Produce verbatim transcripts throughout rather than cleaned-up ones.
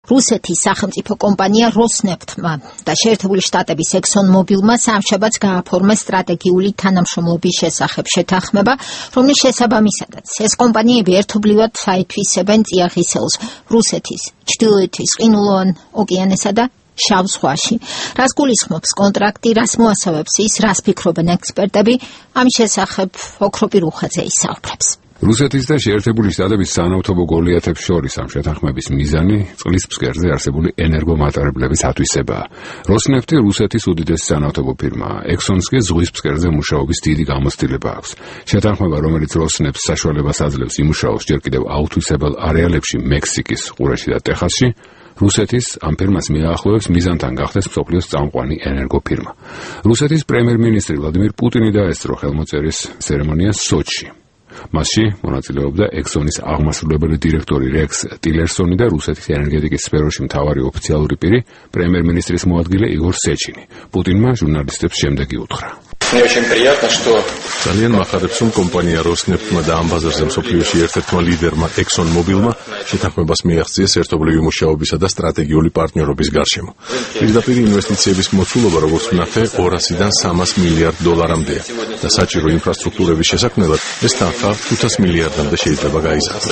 რუსეთის სახელმწიფო კომპანია როსნეფტმა და შეერთებული შტატების ექსონმობილმა სამშაბათს გააფორმეს სტრატეგიული თანამშრომლობის შესახებ შეთანხმება, რომლის შესაბამისადაც ეს კომპანიები ერთობლივად აითვისებენ წიაღისეულს რუსეთის, ჩრდილოეთის, ყინულოვან ოკეანესა და შავ ზღვაში. რას გულისხმობს კონტრაქტი, რას მოასწავებს ის, რას ფიქრობენ ექსპერტები, ამის შესახებ ოქროპი რუხაძე ისაუბრებს. რუსეთის და შეერთებული შტატების სანავთობო გოლიათებს შორის ამ შეთანხმების მიზანი წყლის ფსკერზე არსებული ენერგომატარებლების ათვისებაა. როსნეფტი რუსეთის უდიდესი სანავთობო ფირმაა. ექსონს კი ზღვის ფსკერზე მუშაობის დიდი გამოცდილება აქვს. შეთანხმება, რომელიც როსნეფტს საშუალებას აძლევს იმუშაოს ჯერ კიდევ აუთვისებელ არეალებში მექსიკის, ყურეში და ტეხასში, რუსეთის ამ ფირმას მიაახლოვებს მიზანთან გახდეს მსოფლიოს წამყვანი ენერგოფირმა. რუსეთის პრემიერ-მინისტრი ვლადიმირ პუტინი დაესწრო ხელმოწერის ცერემონიას სოჩში. მასში მონაწილეობდა ექსონის აღმასრულებელი დირექტორი რექს ტილერსონი და რუსეთის ენერგეტიკის სფეროში მთავარი ოფიციალური პირი პრემიერ-მინისტრის მოადგილე იგორ სეჩინი. პუტინმა ჟურნალისტებს შემდეგი უთხრა. ძალიან მახარებს, რომ კომპანია როსნეფტმა და ამ ბაზარზე მსოფლიოში ერთ-ერთმა ლიდერმა ექსონმობილმა შეთანხმებას მიაღწიეს ერთობლივი მუშაობისა და სტრატეგიული პარტნიორობის გარშემო. პირდაპირ ინვესტიციების მოცულობა, როგორც ვნახე, ორასიდან სამას მილიარდ დოლარამდეა და საჭირო ინფრასტრუქტურების შესაქმნელად ეს თანხა ხუთას მილიარდამდე შეიძლება გაიზარდოს.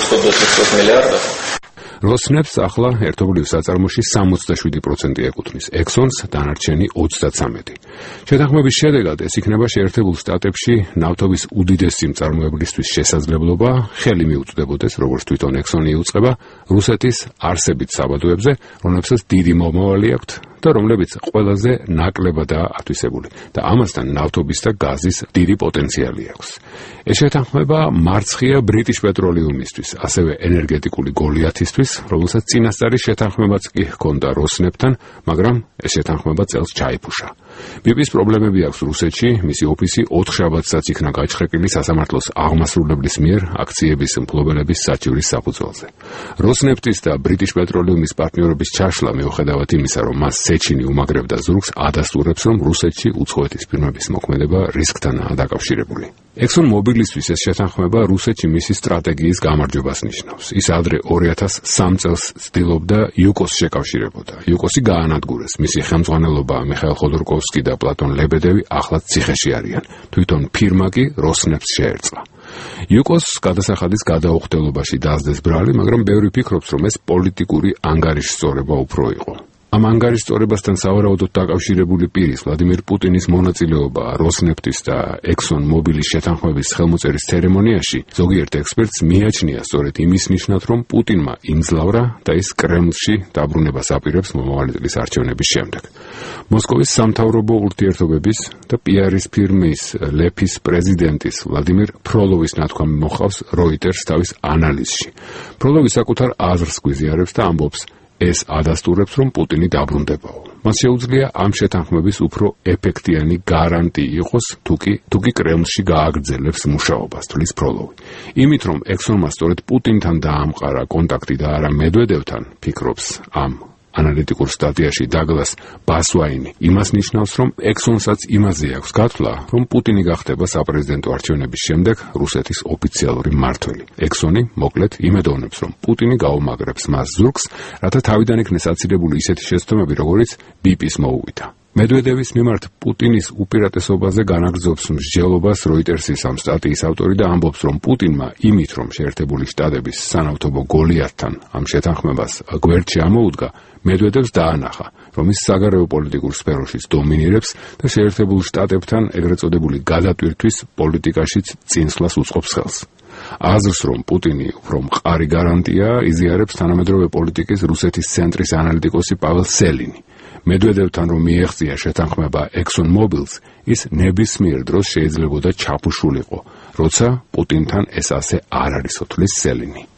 როსნეფტს ახლა ერთობლივ საწარმოში სამოცდაშვიდი პროცენტი ეკუთვნის, ექსონს დანარჩენი ოცდაცამეტი. შეთანხმების შედეგად ეს იქნება შეერთებულ შტატებში ნავთობის უდიდესი მწარმოებლისთვის შესაძლებლობა, ხელი მიუწვდებოდეს, როგორც თვითონ ექსონი იუწყება, რუსეთის არსებით საბადოებზე, რომლებსაც დიდი მომავალი აქვთ და რომლებიც ყველაზე ნაკლებადაა ათვისებული და ამასთან ნავთობის და გაზის დიდი პოტენციალი აქვს. ეს შეთანხმება მარცხია ბრიტიშ პეტროლიუმისთვის, ასევე ენერგეტიკული გოლიათისთვის, რომელსაც წინასწარი შეთანხმებაც კი ჰქონდა როსნეფტთან, მაგრამ ეს შეთანხმება წელს ჩაიფუშა. ბიპის პრობლემები აქვს რუსეთში, მისი ოფისი ოთხშაბათსაც იქნა გაჩხრეკილი სასამართლოს აღმასრულებლის მიერ აქციების მფლობელების საჩივრის საფუძველზე. როსნეფტის და ბრიტიშ პეტროლიუმის პარტნიორობის ჩაშლა მიუხედავად იმისა, რომ მას სეჩინი უმაგრებდა ზურგს, ადასტურებს, რომ რუსეთში უცხოეთის ფირმების მოქმედება რისკთანაა დაკავშირებული. ექსონ მობილისთვის ეს შეთანხმება რუსეთში მისი სტრატეგიის გამარჯვებას ნიშნავს. ის ადრე ორი ათას სამ წელს ცდილობდა იუკოს შეკავშირებოდა. იუკოსი გაანადგურეს. მისი ხელმძღვანელობა მიხაილ ხოდორკოვსკი და პლატონ ლებედევი ახლაც ციხეში არიან. თვითონ ფირმა კი როსნეფტს შეერწყა. იუკოს გადასახადის გადაუხდელობაში დაასდეს ბრალი, მაგრამ ბევრი ფიქრობს, რომ ეს პოლიტიკური ანგარიშსწორება უფრო იყო. ამ ანგარიშსწორებასთან სავარაუდოდ დაკავშირებული პირის ვლადიმირ პუტინის მონაწილეობა როსნეფტის და ექსონ მობილის შეთანხმების ხელმოწერის ცერემონიაში ზოგიერთ ექსპერტს მიაჩნია სწორედ იმის ნიშნად, რომ პუტინმა იმძლავრა და ის კრემლში დაბრუნებას აპირებს მომავალი წლის არჩევნების შემდეგ. მოსკოვის სამთავრობო ურთიერთობების და პიარის ფირმის ლეფის პრეზიდენტის ვლადიმირ ფროლოვის ნათქვამი მოჰყავს როიტერს თავის ანალიზში. ფროლოვი საკუთარ აზრს გვიზიარებს და ამბობს, ეს ადასტურებს, რომ პუტინი დაბრუნდებაო. მას შეუძლია ამ შეთანხმების უფრო ეფექტიანი გარანტი იყოს, თუკი თუკი კრემლში გააგრძელებს მუშაობას, თვლის ფროლოვი. იმით, რომ ექსონმა სწორედ პუტინთან დაამყარა კონტაქტი და არა მედვედევთან, ფიქრობს ამ ანალიტიკურ სტატიაში დაგლას ბასვაინი, იმას ნიშნავს, რომ ექსონსაც იმაზე აქვს გათვლა, რომ პუტინი გახდება საპრეზიდენტო არჩევნების შემდეგ რუსეთის ოფიციალური მმართველი. ექსონი მოკლედ იმედოვნებს, რომ პუტინი გაუმაგრებს მას ზურგს, რათა თავიდან იქნეს აცილებული ისეთი შეცდომები, როგორიც ბიპის მოუვიდა. მედვედევის მიმართ პუტინის უპირატესობაზე განაგრძობს მსჯელობას როიტერსის ამ სტატიის ავტორი და ამბობს, რომ პუტინმა იმით, რომ შეერთებული შტატების სანავთობო გოლიათთან ამ შეთანხმებას გვერდში ამოუდგა, მედვედევს დაანახა, რომ ის საგარეო პოლიტიკურ სფეროშიც დომინირებს და შეერთებულ შტატებთან ეგრეთ წოდებული გადატვირთვის პოლიტიკაშიც წინსვლას უწყობს ხელს. აზრს, რომ პუტინი უფრო მყარი გარანტია, იზიარებს თანამედროვე პოლიტიკის რუსეთის ცენტრის ანალიტიკოსი პაվել სელინი. მედვედევთან რომ მიეღწია შეთანხმება ექსონ მობილს, ის ნებისმიერ დროს შეიძლებოდა ჩაფუშულიყო, როცა პუტინთან ეს ასე არ არისო, თვლის სელინი.